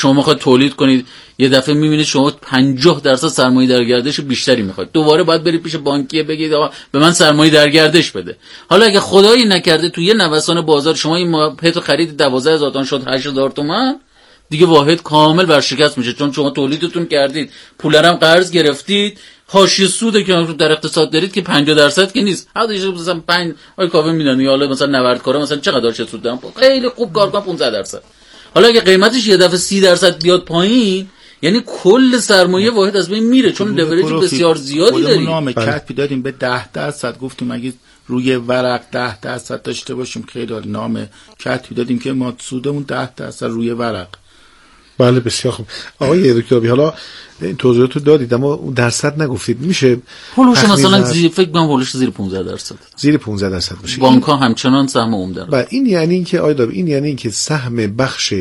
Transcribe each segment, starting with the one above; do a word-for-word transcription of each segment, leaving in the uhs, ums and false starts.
شما میخواید تولید کنید، یه دفعه میبینید شما پنجاه درصد سرمایه در گردش بیشتری میخواید، دوباره باید برید پیش بانکیه بگید آقا به من سرمایه در گردش بده. حالا اگه خدایی نکرده تو یه نوسان بازار شما این پترو خرید دوازده هزار تومان شد هشت هزار تومان، دیگه واحد کامل ورشکست میشه، چون شما تولیدتون کردید، پولرم قرض گرفتید، حاشیه سوده که در اقتصاد دارید که پنجاه درصد که نیست، حداقل مثلا پنج آی کاوه میدن یا حالا مثلا نوردکارا مثلا چقدر چه سود دارن، خیلی خوب کار کنن پانزده درصد. حالا اگه قیمتش یه دفعه سی درصد بیاد پایین، یعنی کل سرمایه واحد از بین میره، چون لورج بسیار زیادی داریم. نام کاتبی دادیم به ده درصد، گفتیم اگه روی ورق ده درصد داشته باشیم خیلی نام کاتبی دادیم که ما سودمون ده درصد روی ورق. بله بسیار خوب. آقای دکتر آبی، حالا این توضیحاتو دادید اما درصد نگفتید، میشه هولوش مثلا زیر فکر کنم هولوش زیر پانزده درصد زیر پانزده درصد باشه، بانک‌ها همچنان سهم عمده دارن. بله این یعنی اینکه آقای دکتر این یعنی اینکه سهم بخش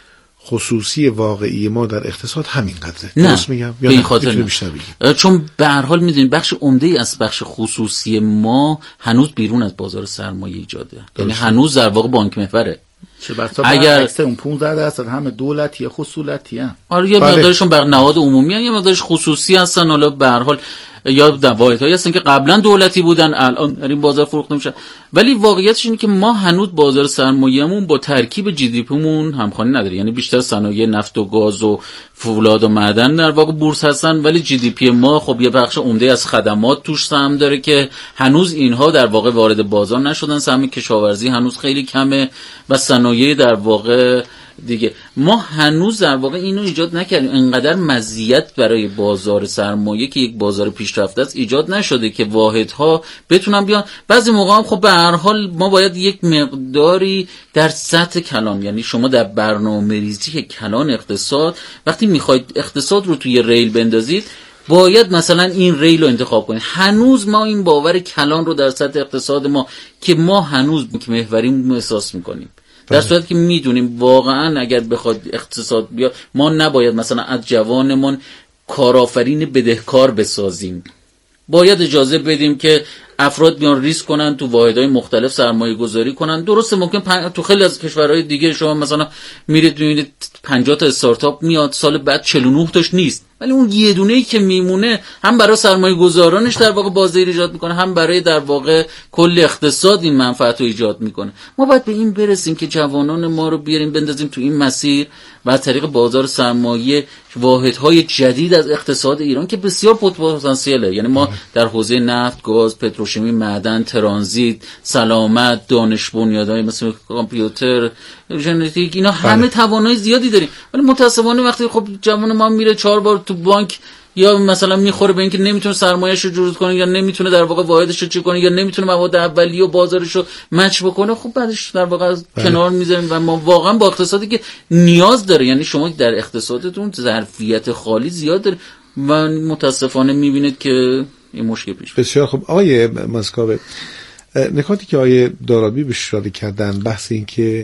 خصوصی واقعی ما در اقتصاد همین قدره، درست میگم یا این خاطر بیشتر بگیم؟ چون به هر حال میدونید بخش عمده از بخش خصوصی ما هنوز بیرون از بازار سرمایه ایجاده، یعنی هنوز در واقع بانک محوره. اگر اون پانزده درصد همه دولتیه خصوصیه هم. آره یه مقدارشون بر نهاد عمومی هستن، یه مقدارش خصوصی هستن، حالا به هر حال یا واحدهایی هستن که قبلا دولتی بودن الان در این بازار فروخته میشن. ولی واقعیتش اینه که ما هنوز بازار سرمایه‌مون با ترکیب جی دی پیمون همخوانی نداره، یعنی بیشتر صنایع نفت و گاز و فولاد و معدن در واقع بورس هستن، ولی جی دی پی ما خب یه بخش عمده از خدمات توش سهم داره که هنوز اینها در واقع وارد بازار نشدن. سهم کشاورزی هنوز خیلی کمه و صنایع در واقع دیگه ما هنوز در واقع اینو ایجاد نکردیم، انقدر مزیت برای بازار سرمایه که یک بازار پیشرفته است ایجاد نشده که واحدها بتونن بیان. بعضی موقع هم خب به هر حال ما باید یک مقداری در سطح کلان، یعنی شما در برنامه‌ریزی کلان اقتصاد وقتی میخواید اقتصاد رو توی ریل بندازید باید مثلا این ریل رو انتخاب کنید. هنوز ما این باور کلان رو در سطح اقتصاد ما که ما هنوز محوری احساس میکنیم، در صورتی که میدونیم واقعا اگر بخواد اقتصاد بیا ما نباید مثلا از جوانمون کارآفرین بدهکار بسازیم، باید اجازه بدیم که افراد بیان ریسک کنن تو واحدهای مختلف سرمایه گذاری کنن. درسته ممکن پن... تو خیلی از کشورهای دیگه شما مثلا میرید میبینید پنجاه تا استارتاپ میاد سال بعد چهل و نه تاش نیست، ولی اون یه دونه‌ای که میمونه هم برای سرمایه گذارانش در واقع بازدهی ایجاد میکنه، هم برای در واقع کل اقتصاد این منفعت رو ایجاد میکنه. ما باید به این برسیم که جوانان ما رو بیاریم بندازیم تو این مسیر و از طریق بازار سرمایه واحدهای جدید از اقتصاد ایران که بسیار پتانسیله، یعنی ما در حوزه نفت، گاز، پتروشیمی، معدن، ترانزیت، سلامت، دانش بنیادهای مثل کامپیوتر، ژنتیک، اینا همه توانایی زیادی داریم، ولی متاسفانه وقتی خب جوان ما میره چهار بار تو بانک یا مثلا میخوره به اینکه نمیتونه سرمایه‌اش رو جور کنه یا نمیتونه در واقع واحدش رو چی کنه یا نمیتونه مواد اولیه و بازارش رو مچ بکنه، خب بعدش در واقع کنار میذاریم و ما واقعا با اقتصادی که نیاز داره، یعنی شما در اقتصادتون ظرفیت خالی زیاد داره و متاسفانه میبینید که این مشکل پیش میاد. بسیار خب آقای ماسکاوه، نکاتی که آقای دارابی بهش اشاره کردن بحث این که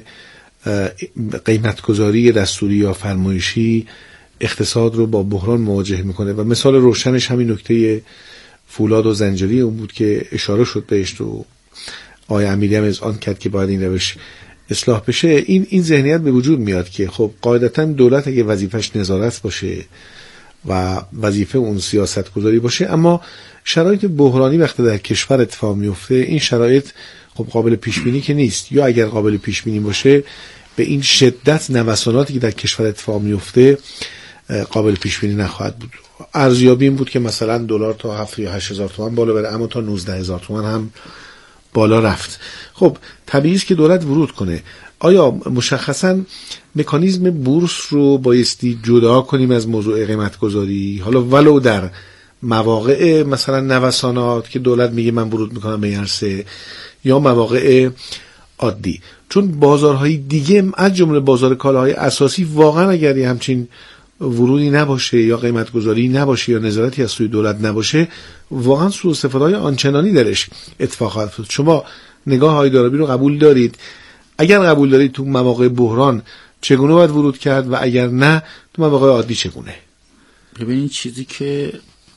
قیمتگذاری دستوری یا فرمایشی اقتصاد رو با بحران مواجه میکنه و مثال روشنش همین نکته فولاد و زنجیری اون بود که اشاره شد بهش و آقای امیری هم از آن کرد که باید این روش اصلاح بشه. این این ذهنیت به وجود میاد که خب قاعدتا دولت اگه وظیفش نظارت باشه و وظیفه اون سیاست گذاری باشه، اما شرایط بحرانی وقتی در کشور اتفاق میفته این شرایط خب قابل پیش بینی که نیست، یا اگر قابل پیش بینی باشه به این شدت نوساناتی که در کشور اتفاق میفته قابل پیش بینی نخواهد بود. ارزیابی این بود که مثلا دلار تا هفت یا هشت هزار تومان بالا بره، اما تا نوزده هزار تومان هم بالا رفت. خب طبیعی است که دولت ورود کنه. آیا مشخصاً مکانیزم بورس رو بایستی جدا کنیم از موضوع قیمت گذاری، حالا ولو در مواقع مثلا نوسانات که دولت میگه من ورود میکنم به عرصه، یا مواقع عادی؟ چون بازارهای دیگه از جمله بازار کالاهای اساسی واقعا اگر یه همچین ورودی نباشه یا قیمت گذاری نباشه یا نظارتی از سوی دولت نباشه، واقعا سوء استفاده های آنچنانی درش اتفاق خواهد افتاد. شما نگاه های دارابی رو قبول دارید؟ اگر قبول دارید تو مواقع بحران چگونه باید ورود کرد و اگر نه تو مواقع عادی چگونه؟ ببینید چیزی که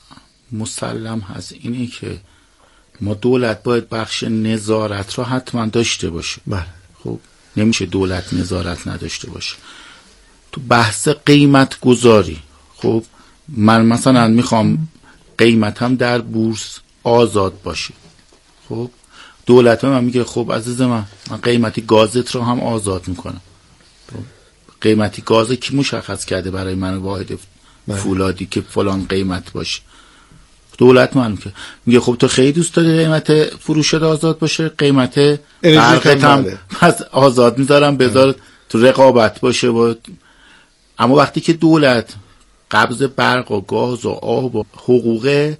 مسلم هست اینه که ما دولت باید بخش نظارت رو حتما داشته باشه. بله. خب نمیشه دولت نظارت نداشته باشه. تو بحث قیمت گذاری، خب من مثلا میخوام قیمتم در بورس آزاد باشه، خب دولت من میگه خب عزیز من من قیمتی گازت رو هم آزاد میکنم. قیمتی گاز کی مشخص کرده برای من واحد فولادی که فلان قیمت باشه؟ دولت من که میگه خب تو خیلی دوست داری قیمت فروشت آزاد باشه، قیمت برقت هم پس آزاد میذارم بذار تو رقابت باشه با. اما وقتی که دولت قبض برق و گاز و آب و حقوق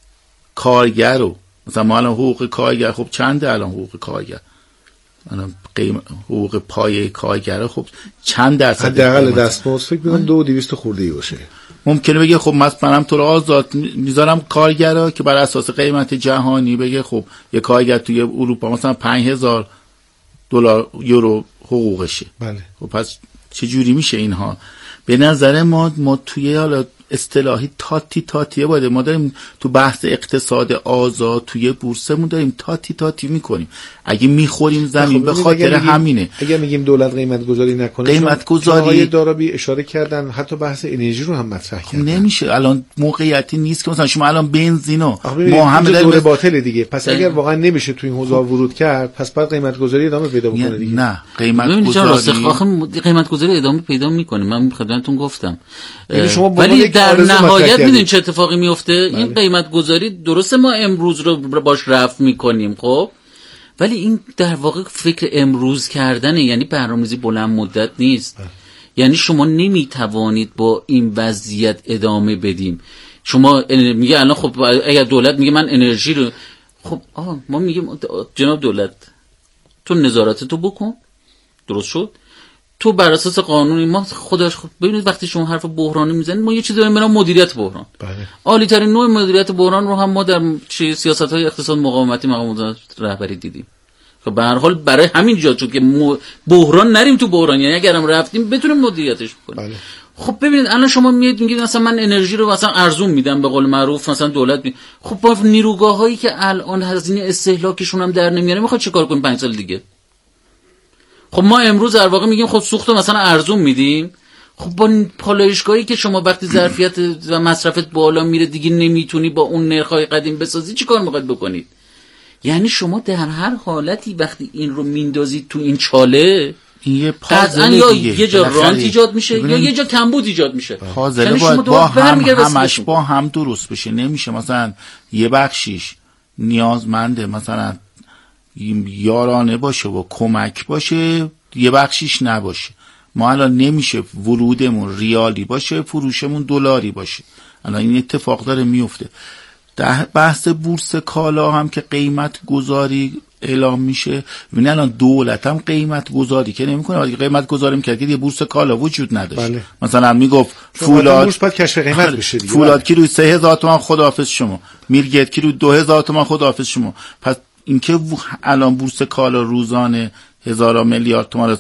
کارگر رو مثلا ما الان حقوق کارگر خب چنده الان حقوق کارگر الان قیمت حقوق پای کارگر خب چند درصد حداقل دستمزد فکر می‌کنم دو و دویست خورده‌ای باشه. ممکنه بگه خب مثلا تو رو آزاد میذارم کارگرا که بر اساس قیمت جهانی بگه خب یه کارگر توی اروپا مثلا پنج هزار دلار یورو حقوقشه. بله. خب پس چه جوری میشه اینها؟ به نظر ما ما توی حالا اصطلاحی تاتی تاتیه باید ما داریم تو بحث اقتصاد آزاد توی بورسمون داریم تاتی تاتی میکنیم. اگه میخوریم زمین به خاطر همینه. اگه میگیم دولت قیمت گذاری نکنه، قیمت گذاری آقای دارابی اشاره کردن حتی بحث انرژی رو هم مطرح کردن. نمیشه الان موقعیتی نیست که مثلا شما الان بنزینو ما همه داریم دور باطل دیگه. پس اگر واقعا نمیشه تو این حوزه ورود کرد پس بعد قیمت گذاری ادامه پیدا بکنه دیگه. نه قیمت گذاری قیمت گذاری ادامه پیدا میکنه. من خدمتتون گفتم. شما ولی در نهایت میدونید چه اتفاقی میفته؟ بله. این قیمت گذاری درسته ما امروز رو باش رفع میکنیم خب، ولی این در واقع فکر امروز کردنه، یعنی برنامه‌ریزی بلند مدت نیست. بله. یعنی شما نمیتوانید با این وضعیت ادامه بدیم. شما میگه الان خب اگر دولت میگه من انرژی رو خب آه ما میگیم جناب دولت تو نظارت تو بکن، درست شد، تو بر اساس قانونی ما خودش خود ببینید وقتی شما حرف بحرانی میزنید ما یه چیزی داریم به نام مدیریت بحران. بله. عالی ترین نوع مدیریت بحران رو هم ما در سیاست‌های اقتصاد مقاومتی مقام رهبری دیدیم. خب به هر حال برای همین ایجاد شد که بحران نریم تو بحران، یعنی اگرم رفتیم بتونیم مدیریتش بکنیم. بله. خب ببینید الان شما میاد میگید مثلا من انرژی رو مثلا ارزون میدم به قول معروف مثلا دولت می... خب با نیروگاهایی که الان هزینه استهلاکشون هم در نمیاره میخواد چیکار کنیم پنج سال دیگه؟ خب ما امروز در واقع میگیم خب سوختو مثلا ارزون میدیم، خب با پالایشگاهی که شما وقتی ظرفیت و مصرفت بالا میره دیگه نمیتونی با اون نرخ‌های قدیم بسازی، چیکار میخواید بکنید؟ یعنی شما در هر حالتی وقتی این رو میندازید تو این چاله این پازل یا دیگه. یه جا رانت ایجاد میشه یا یه جا کمبود ایجاد میشه. پازل یعنی باید با هم همش با هم درست بشه. نمیشه مثلا یه بخشیش نیازمنده مثلا یارانه باشه و کمک باشه یه بخشیش نباشه. ما الان نمیشه ورودمون ریالی باشه فروشمون دلاری باشه. الان این اتفاق داره میفته. در بحث بورس کالا هم که قیمت گذاری اعلام میشه، ببین الان دولت هم قیمت گذاری که نمیکنه، قیمت گذاری میکرد که یه بورس کالا وجود نداشت. بله. مثلا میگفت فولاد بورس باید کشف قیمت بشه دیگه. فولاد کیلو سه هزار تومان خداحافظ شما، میرگت کیلو دو هزار تومان خداحافظ شما. پس اینکه الان بورس کالا روزانه هزارا میلیارد تومان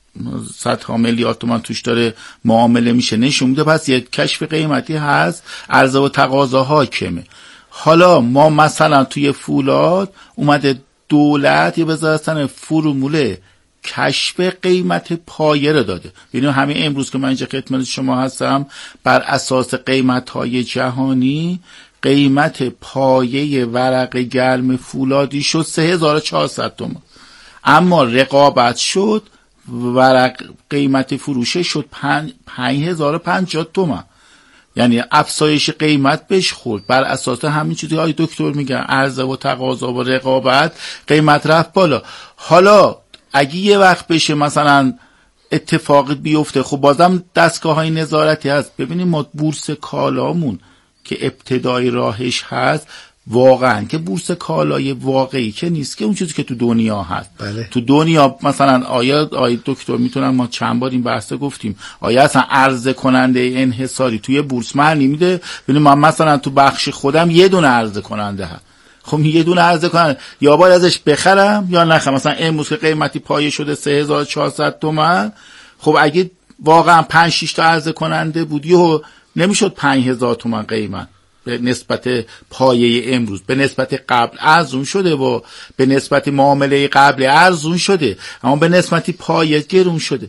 صدها میلیارد تومان توش داره معامله میشه نشون میده پس یک کشف قیمتی هست، عرضه و تقاضا حاکمه. حالا ما مثلا توی فولاد اومده دولت یه بذارستن فرموله کشف قیمت پایه رو داده. یعنی همین امروز که من اینجا خدمت شما هستم بر اساس قیمت‌های جهانی قیمت پایه ورق گرم فولادی شد سه هزار و چهارصد تومان، اما رقابت شد ورق قیمت فروشه شد پنج هزار و پنجاه تومان. یعنی افزایش قیمت بهش خورد. بر اساس همین چیزی های دکتر میگن عرضه و تقاضا و رقابت قیمت رفت بالا. حالا اگه یه وقت بشه مثلا اتفاقی بیفته، خب بازم دستگاه های نظارتی هست. ببینیم ما بورس کالامون که ابتدای راهش هست واقعا که بورس کالای واقعی که نیست که اون چیزی که تو دنیا هست. بله. تو دنیا مثلا آیا آیا دکتر میتونن ما چند بار این بحث گفتیم آیا اصلا عرضه کننده انحصاری توی بورس معنی میده؟ ببین من مثلا تو بخش خودم یه دونه عرضه کننده هست، خب یه دونه عرضه کننده یا باید ازش بخرم یا نخرم. مثلا امروز که قیمتی پایه شده سه هزار و چهارصد تومان، خب اگه واقعا پنج شش تا عرضه کننده بود یهو نمیشد پنج هزار تومان قیمت به نسبت پایه امروز، به نسبت قبل ارزون شده و به نسبت معامله قبل ارزون شده، اما به نسبت پایه گرون شده.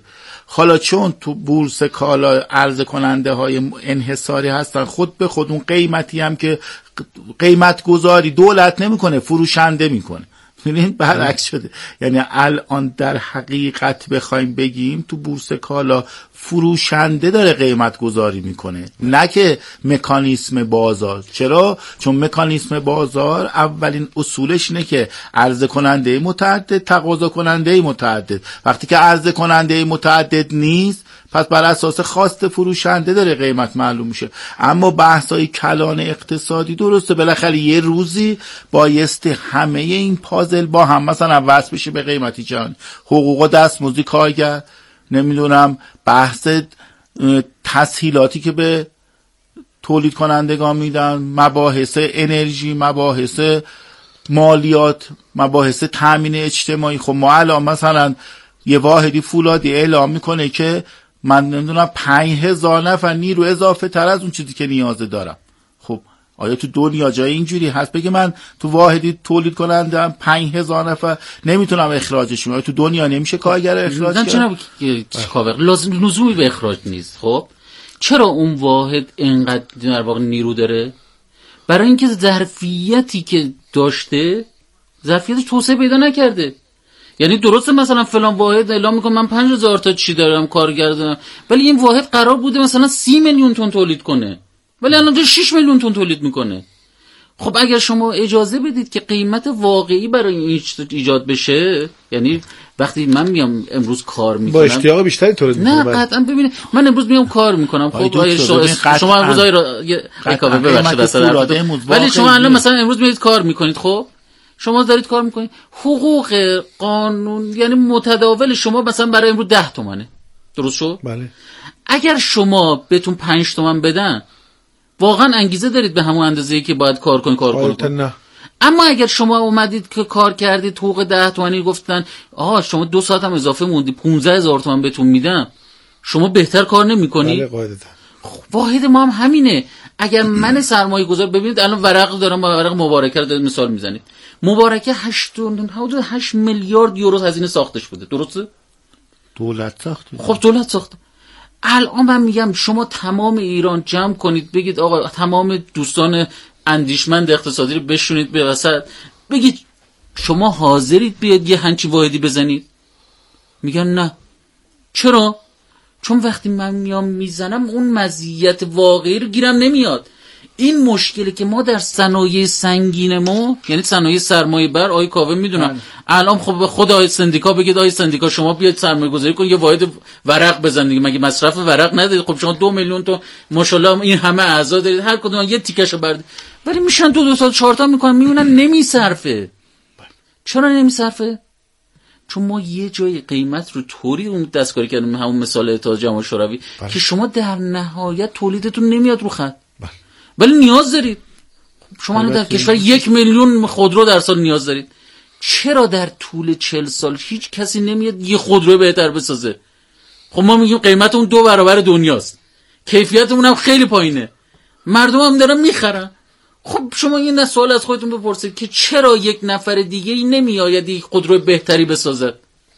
حالا چون تو بورس کالا عرضه کننده های انحصاری هستن، خود به خود اون قیمتی هم که قیمت گذاری دولت نمیکنه، فروشنده میکنه. ببینید برعکس شده. یعنی الان در حقیقت بخوایم بگیم تو بورس کالا فروشنده داره قیمت گذاری میکنه، نه که مکانیسم بازار. چرا؟ چون مکانیسم بازار اولین اصولش اینه که عرضه کننده متعدد، تقاضا کننده متعدد. وقتی که عرضه کننده متعدد نیست، پس بر اساس خواست فروشنده داره قیمت معلوم میشه. اما بحثای کلان اقتصادی درسته، بالاخره یه روزی بایسته همه این پازل با هم مثلا وصل بشه به قیمتی جهانی. حقوق و دستمزد کارگر، نمیدونم بحث تسهیلاتی که به تولید کنندگان میدن، مباحث انرژی، مباحث مالیات، مباحث تامین اجتماعی. خب ما الان مثلا یه واحدی فولادی اعلام میکنه که من نمیدونم پنج هزار نفر نیرو اضافه تر از اون چیزی که نیازه دارم. خب آیا تو دنیا جای اینجوری هست بگه من تو واحدی تولید کنندم پنج هزار نفر نمیتونم اخراجشون؟ آیا تو دنیا نمیشه کارگر اخراج کرد؟ چرا کاور لازم لزومی به اخراج نیست. خب چرا اون واحد اینقدر در واقع نیرو داره؟ برای اینکه ظرفیتی که داشته ظرفیتش توسعه پیدا نکرده. یعنی درسته مثلا فلان واحد اعلام میکنه من پنج هزار تا چی دارم کارگر دارم، ولی این واحد قرار بوده مثلا سی میلیون تن تولید کنه، ولی الان داره شش میلیون تن تولید میکنه. خب اگر شما اجازه بدید که قیمت واقعی برای این ایجاد بشه، یعنی وقتی من میام امروز کار میکنم با اشتیاق بیشتری تولید میکنم. نه قطعا ببینید من امروز میام کار میکنم. خب آیا شما امروز آیا ببخشید واسه ولی شما الان مثلا امروز میاد کار میکنید، خب شما دارید کار میکنید، حقوق قانون یعنی متداول شما مثلا برای امروز ده تومنه، درست شد؟ بله. اگر شما بهتون پنج تومن بدن واقعا انگیزه دارید به همون اندازه‌ای که باید کار کنید کار کنید. نه. اما اگر شما اومدید که کار کردید حقوق ده تومانی گفتن آها شما دو ساعت هم اضافه موندی پانزده هزار تومن بهتون میدم، شما بهتر کار نمی‌کنی؟ بله قاعدتا. واحد ما هم همینه. اگر من سرمایه گذار ببینید الان ورق دارم، ورق مبارکه رو دارید مثال میزنید. مبارکه هشت میلیارد یورو هزینه ساختش بوده، درسته؟ دولت ساخته. خب دولت ساخته. الان من میگم شما تمام ایران جمع کنید بگید آقا تمام دوستان اندیشمند اقتصادی رو بشونید به وسط بگید شما حاضرید بیاد یه همچین واحدی بزنید؟ میگن نه. چرا؟ چون وقتی من میام میزنم اون مزیت واقعی رو گیرم نمیاد. این مشکلی که ما در صنایع سنگین ما یعنی صنایع سرمایه بر آی کاوه میدونم الان خب به خود آی سندیکا بگید آی سندیکا شما بیاید سرمایه گذاری کنید یه واحد ورق بزنید دیگه، مگه مصرف ورق ندارید؟ خب شما دو میلیون تا ماشاءالله این همه اعضا دارید، هر کدوم یه تیکشو برد، ولی میشن دو دو سال چهار تا میکنن میمونن نمیصرفه. چرا نمیصرفه؟ چون ما یه جای قیمت رو طوری اون دستکاری کردیم، همون مثال اتحاد جماهیر شوروی، که شما در نهایت تولیدتون نمیاد رو خط ولی نیاز دارید. شما در کشور یک میلیون خودرو در سال نیاز دارید. چرا در طول چهل سال هیچ کسی نمیاد یه خودرو بهتر بسازه؟ خب ما میگیم قیمت اون دو برابر دنیاست، کیفیت اون هم خیلی پایینه، مردم هم دارن میخرن. خب شما این سوال از خودتون بپرسید که چرا یک نفر دیگه ای نمیآید یک خودرو بهتری بسازه؟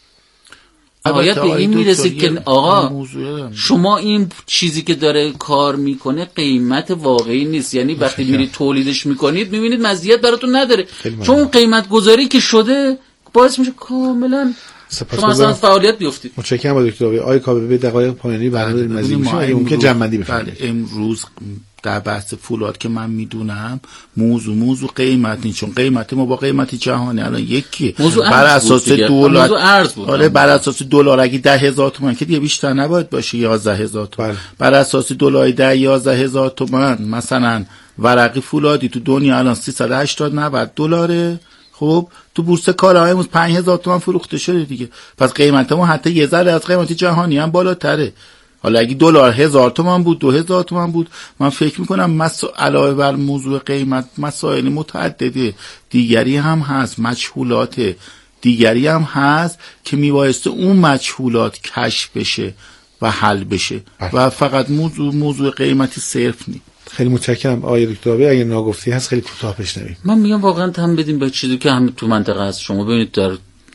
نهایت به این میرسید که آقا شما این چیزی که داره کار میکنه قیمت واقعی نیست. یعنی وقتی میرید تولیدش میکنید میبینید مزیت براتون نداره، چون اون قیمت گذاری که شده باعث میشه کاملا شما اصلا فعالیت بیفتید. متشکرم با دکتر آقای آی کاوه. به دقایق پایانی برنامه نزدیک میشیم، اگه ممکن جمع‌بندی بفرمایید. امروز در بحث فولاد که من میدونم موضوع موضوع قیمت نیست، چون قیمت ما با قیمت جهانی الان یکی بر اساس دلار. آره بر اساس دلار اگه ده هزار تومان که دیگه بیشتر نباید باشه یازده هزار تومان. بر اساس دلار ده یازده هزار تومان مثلا ورقی فولادی تو دنیا الان سیصد و هشتاد نود دلاره. خب تو بورس کالا امروز پنج هزار تومان فروخته شده دیگه، پس قیمت ما حتی یه ذره از قیمت جهانی هم بالاتره. حالا اگه دلار هزار تومان بود دو هزار تومان بود، من فکر میکنم مسا... علاوه بر موضوع قیمت مسائل متعدده دیگری هم هست، مجهولات دیگری هم هست که میبایسته اون مجهولات کشف بشه و حل بشه و فقط موضوع موضوع قیمتی صرف نیست. خیلی متشکرم آقای دکتر آبی. اگه ناگفتی هست خیلی کوتاه بشنویم. من میگم واقعا تم بدیم به چیزی که هم تو منطقه هست. شما ببینید در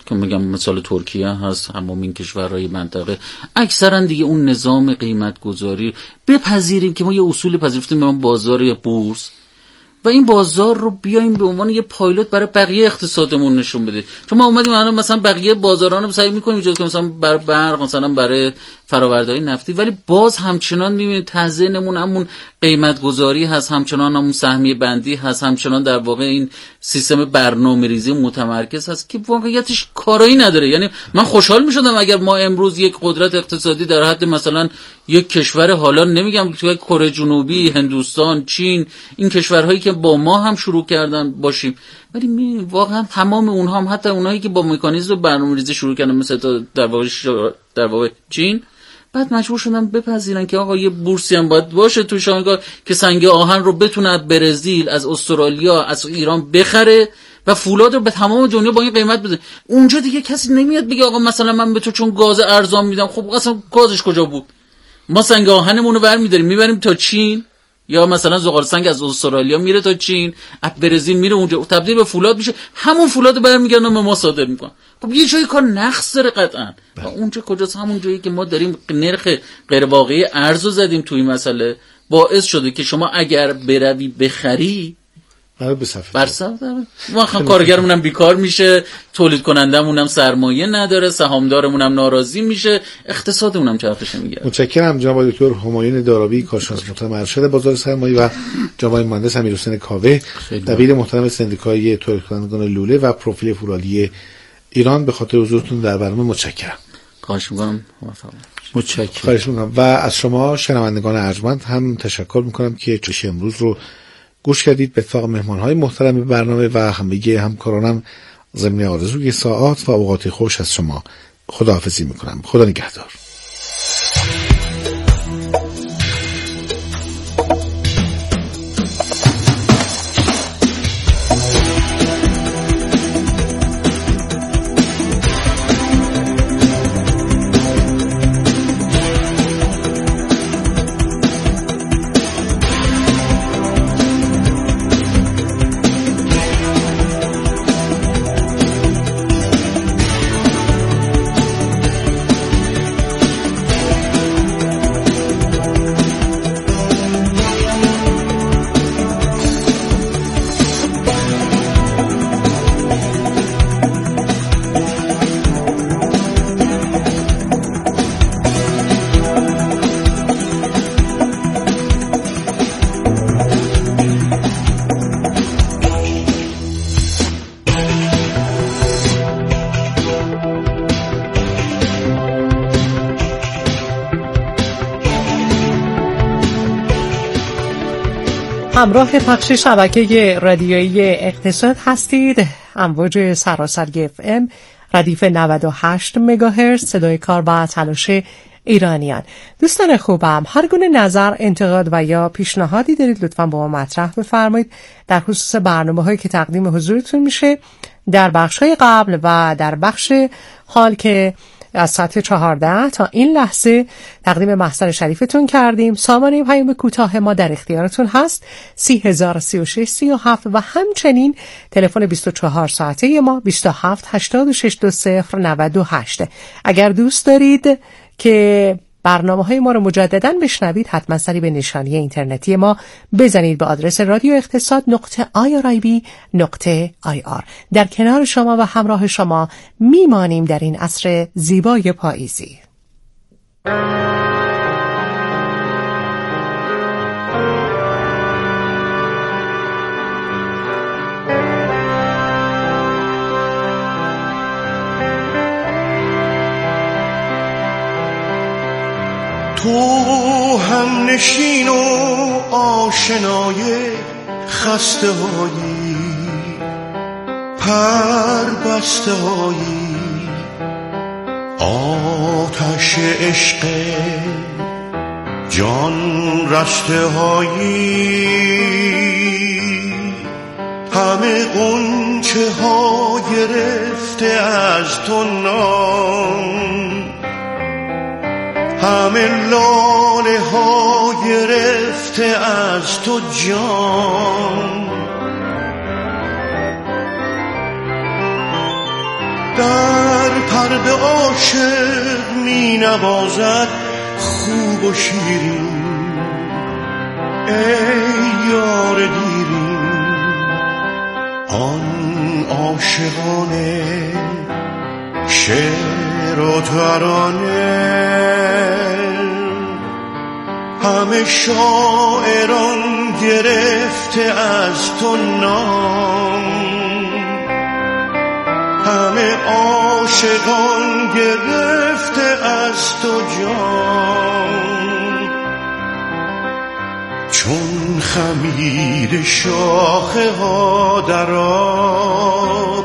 که میگم مثال ترکیه هست، همون این کشورهای منطقه اکثرا دیگه اون نظام قیمت گذاری بپذیریم که ما یه اصول پذیرفتیم به من بازار یا بورس و این بازار رو بیایم به عنوان یه پایلوت برای بقیه اقتصادمون نشون بده. چون ما اومدیم الان مثلا بقیه بازاران رو سعی می‌کنیم ایجاد کنیم، مثلا برای برق، مثلا برای فرآوردهای نفتی، ولی باز همچنان می‌بینید تزیینمون همون قیمت گذاری هست، همچنان همون سهمیه بندی هست، همچنان در واقع این سیستم برنامه‌ریزی متمرکز هست که واقعیتش کارایی نداره. یعنی من خوشحال می‌شدم اگر ما امروز یک قدرت اقتصادی در حد مثلا یک کشور، حالا نمیگم تو کره جنوبی، هندوستان، چین، این کشورهایی که با ما هم شروع کردن باشیم، ولی می واقعا تمام اونها هم، حتی اونایی که با مکانیزم برنامه‌ریزی شروع کردن مثل در واقع در واقع چین، بعد مجبور شدن بپذیرن که آقا یه بورسی هم باید باشه تو شانگهای که سنگ آهن رو بتونه از برزیل، از استرالیا، از ایران بخره و فولاد رو به تمام دنیا با این قیمت بده. اونجا دیگه کسی نمیاد بگه آقا مثلا من به تو چون گاز ارزان میدم. خب اصلا گازش کجا بود؟ ما سنگ آهنمون رو برمی‌داریم میبریم تا چین، یا مثلا زغال سنگ از استرالیا میره تا چین، از برزیل میره اونجا تبدیل به فولاد میشه، همون فولاد رو برمیگردن به ما صادر میکنن. خب یه جایی کار نقص داره قطعا. و اونجا کجاست؟ همون جایی که ما داریم نرخ غیر واقعی ارز رو زدیم توی مسئله، باعث شده که شما اگر بروی بخری برای به صفحه برصف داره، ما کارگرمون هم بیکار میشه، تولید کنندمون هم سرمایه نداره، سهامدارمون هم ناراضی میشه، اقتصادمون هم چرخش میگیره. متشکرم جناب دکتر همایون دارابی، کارشناس محترم ارشد بازار سرمایه، و جناب مهندس امیرحسین کاوه، دبیر محترم سندیکای تولید کنندگان لوله و پروفیل فولادی ایران، به خاطر حضورتون در برنامه متشکرم. خواهش می‌کنم. متشکرم. خواهش می‌کنم. و از شما شنوندگان ارجمند هم تشکر می‌کنم که چش امروز رو گوش کردید به اتفاق مهمان‌های محترم برنامه و همگی همکارانم ضمن آرزوی ساعات و اوقات خوش از شما خداحافظی می‌کنم. خدا نگهدار. همراه پخش شبکه رادیویی اقتصاد هستید. امواج سراسری اف ام ردیف نود و هشت مگاهرتز، صدای کار و تلاش ایرانیان. دوستان خوبم، هر گونه نظر، انتقاد و یا پیشنهادی دارید لطفاً با ما مطرح بفرمایید در خصوص برنامه‌هایی که تقدیم حضورتون میشه در بخش‌های قبل و در بخش حال که از ساعت چهارده تا این لحظه تقدیم محضر شریفتون کردیم. سامانه پیام کوتاه ما در اختیارتون هست، سی هزار سی و شش سی و هفت، و همچنین تلفن بیست و چهار ساعته ما بیست و هفت هشتاد و شش دو صفر نود و هشت. اگر دوست دارید که برنامه های ما رو مجدداً بشنوید، حتما سری به نشانی اینترنتی ما بزنید به آدرس رادیو اقتصاد نقطه آی آر آی بی نقطه آی آر. در کنار شما و همراه شما میمانیم در این عصر زیبای پاییزی. تو هم نشین و آشنای خسته هایی، پر بسته هایی، آتش عشق جان رشته هایی، همه غنچه ها گرفته از تو نام، همه لاله ها گرفته از تو جان، در پرده عاشق می نوازد خوب و شیرین. ای یار دیرین آن عاشقانه شعر و ترانه، همه شاعران گرفته از تو نام، همه عاشقان گرفته از تو جان. چون خمیر شاخه ها در آب،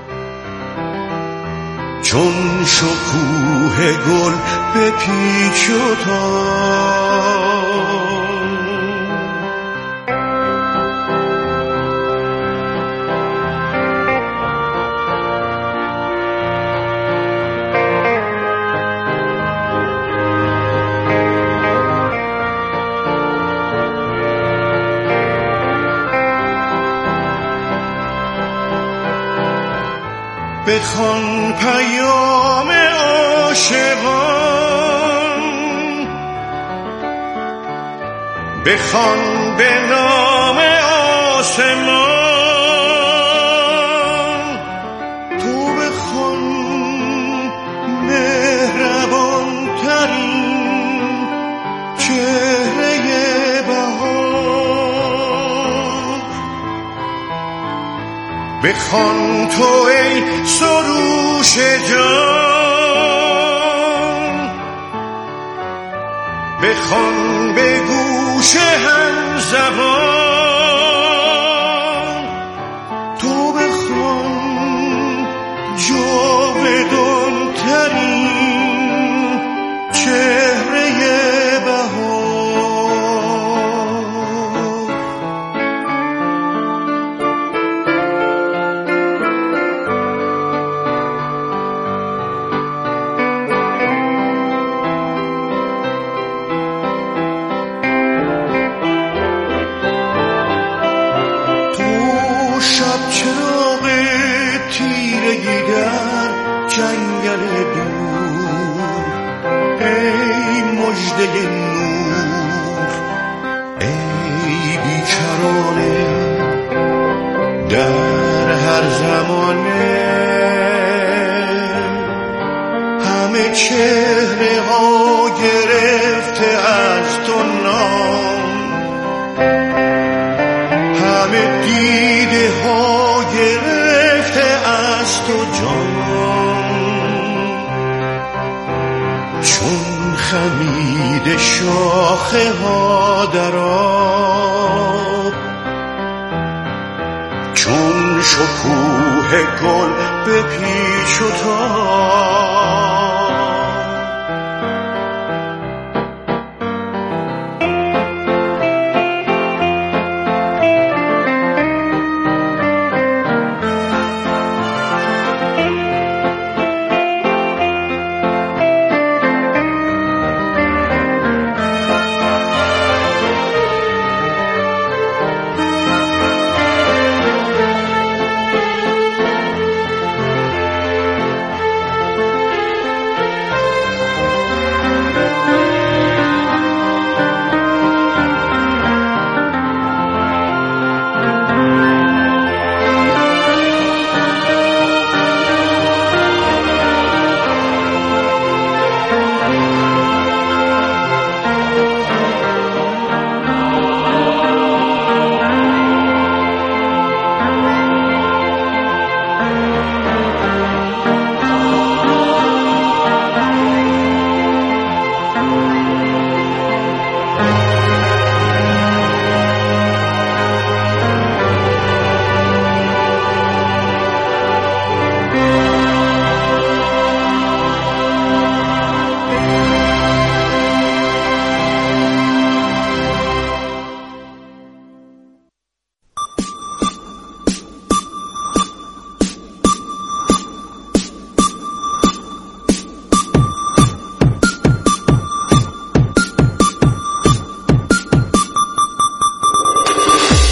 چون شکوه گل به پیچ و تاب. بخوان پیام عاشقان، بخوان به نام آسمان، تو بخوان مهربان ترین چهره بهار. بخوان تو ای سروش جان، بخوان به گوش هم زبان، تو بخوان جاودان ترین چهره بهار. جنگل دور ای مژده نور، ای بیکرانه در هر زمانه، همه چهره ها گرفته از تو نام، همه دیده ها گرفته از تو جان. چون خمید شاخه ها در آب، چون شکوه گل به پیچ و تاب.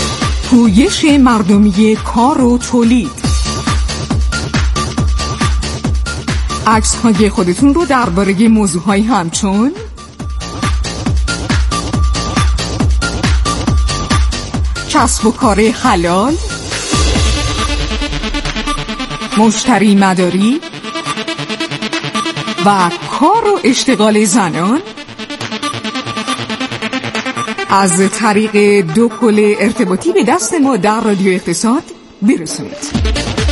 پویش مردمی کار و تولید. عکس‌های خودتون رو درباره موضوعهای همچون کسب و کار حلال، مشتری مداری و کار و اشتغال زنان از طریق دو پل ارتباطی به دست ما در رادیو اقتصاد برسونید.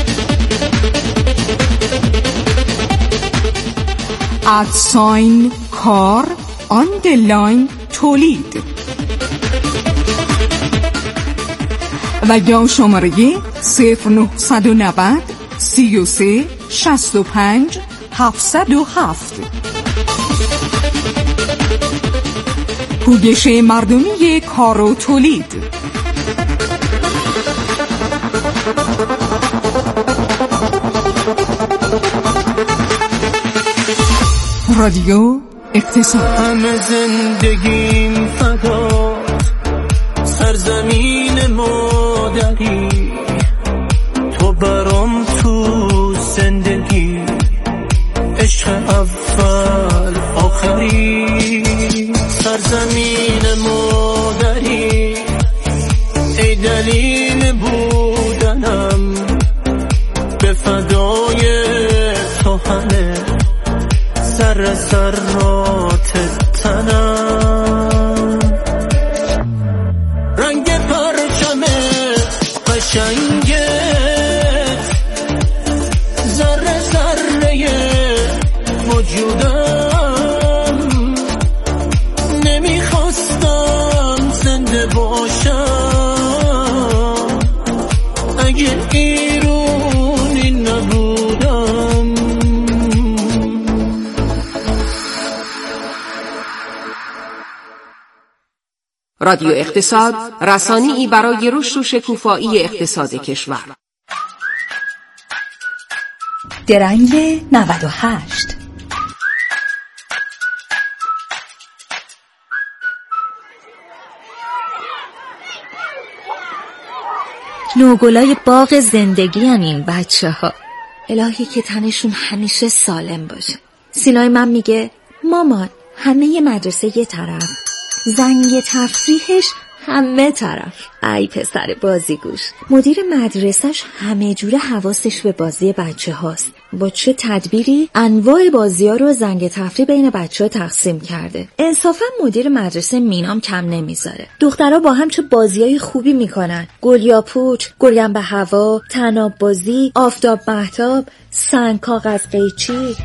ادساین کار آندرلاین تولید و یا شماره صفر نهصد و نود سی و سه شصت و پنج هفتصد و هفت. پویش مردمی کار و تولید. رادیو اقتصاد. همه زندگیم فدا سرزمین مادری، تو برام تو زندگی عشق اول آخری. سرزمین مادری ای دلیل بودنم، به فدای تو همه سر سرات تنم. رنگ پرچم قشنگت ذره ذره وجودم، نمیخواستم زنده باشم اگه ایرونی نبودم. رادیو اقتصاد، رسانه‌ای برای رشد و شکوفایی اقتصاد کشور. درنگ نود و هشت. نوگلای باغ زندگی هن این بچه ها. الهی که تنشون همیشه سالم باشه. سینای من میگه مامان همه مدرسه یه طرف، زنگ تفریحش همه طرف. ای پسر بازیگوش. مدیر مدرسهش همه جوره حواسش به بازی بچه هاست. با چه تدبیری انواع بازی ها رو زنگ تفریح بین بچه ها تقسیم کرده. انصافا مدیر مدرسه مینام کم نمیذاره. دخترها با هم چه بازی های خوبی میکنن. گل یا پوچ، گلیم به هوا، طناب بازی، آفتاب مهتاب، سنگ کاغذ قیچی.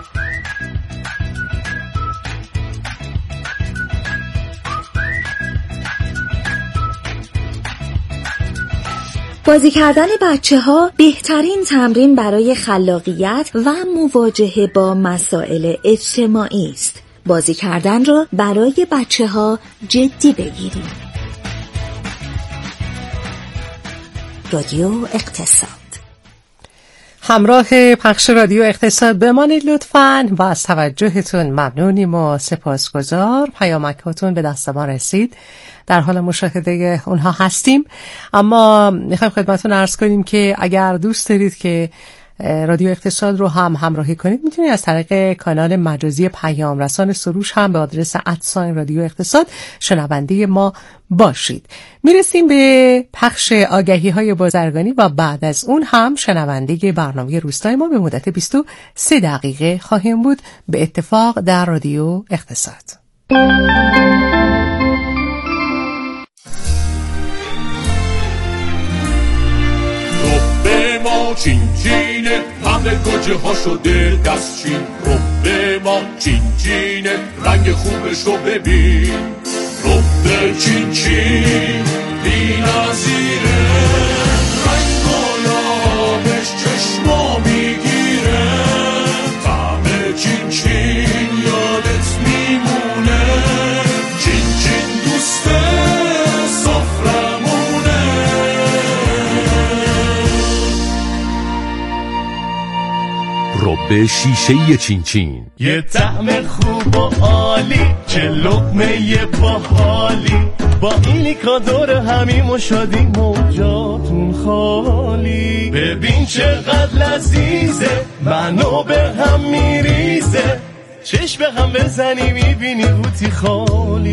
بازی کردن بچه ها بهترین تمرین برای خلاقیت و مواجهه با مسائل اجتماعی است. بازی کردن را برای بچه ها جدی بگیرید. رادیو اقتصاد. همراه پخش رادیو اقتصاد بمانید لطفاً و از توجهتون ممنونیم و سپاسگزار. پیامکاتون به دست ما رسید، در حال مشاهده اونها هستیم. اما میخوایم خدمتتون عرض کنیم که اگر دوست دارید که رادیو اقتصاد رو هم همراهی کنید، میتونید از طریق کانال مجازی پیام رسان سروش هم به آدرس ادساین رادیو اقتصاد شنونده ما باشید. میرسیم به پخش آگهی های بازرگانی و بعد از اون هم شنونده برنامه روستای ما به مدت بیست و سه دقیقه خواهیم بود به اتفاق در رادیو اقتصاد. ما چین چینه همه گوجه ها شده دستچین. رب ما چین چینه رنگ خوبش رو ببین. رب چین چین بی نظیره، رنگ گلابش چشما میگیره. طعم چین چین یادت میمونه، چین چین دوسته سفرمونه. رب شیشه چین چین، یه طعم خوب و عالی، چه لقمه باحالی. با ایلیکا دور همیم و شادی موجاتون خالی. ببین چقدر لذیذه منو به هم میریزه، چشم به هم بزنی میبینی قوطی خالی.